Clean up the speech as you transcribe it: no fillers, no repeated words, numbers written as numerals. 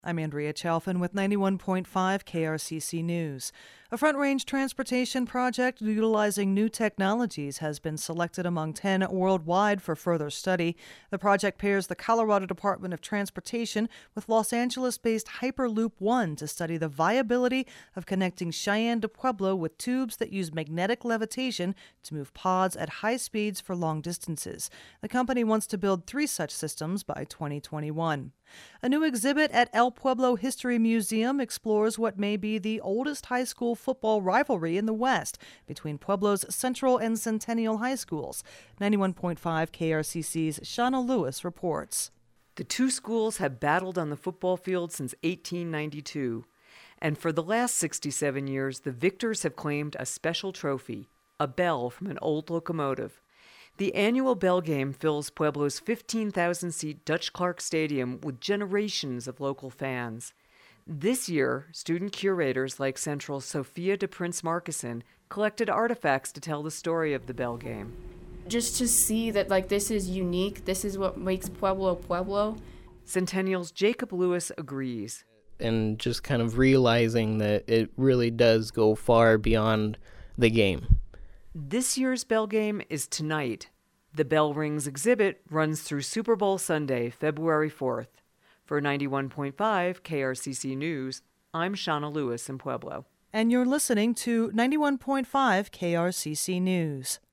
I'm Andrea Chalfin with 91.5 KRCC News. A Front Range transportation project utilizing new technologies has been selected among 10 worldwide for further study. The project pairs the Colorado Department of Transportation with Los Angeles-based Hyperloop One to study the viability of connecting Cheyenne to Pueblo with tubes that use magnetic levitation to move pods at high speeds for long distances. The company wants to build 3 such systems by 2021. A new exhibit at El Pueblo History Museum explores what may be the oldest high school football rivalry in the West between Pueblo's Central and Centennial High Schools. 91.5 KRCC's Shauna Lewis reports. The two schools have battled on the football field since 1892, and for the last 67 years, the victors have claimed a special trophy, a bell from an old locomotive. The annual Bell Game fills Pueblo's 15,000-seat Dutch Clark Stadium with generations of local fans. This year, student curators like Central's Sophia de Prince Markison collected artifacts to tell the story of the Bell Game. Just to see that, this is unique, this is what makes Pueblo Pueblo. Centennial's Jacob Lewis agrees. And just kind of realizing that it really does go far beyond the game. This year's Bell Game is tonight. The Bell Rings exhibit runs through Super Bowl Sunday, February 4th. For 91.5 KRCC News, I'm Shauna Lewis in Pueblo. And you're listening to 91.5 KRCC News.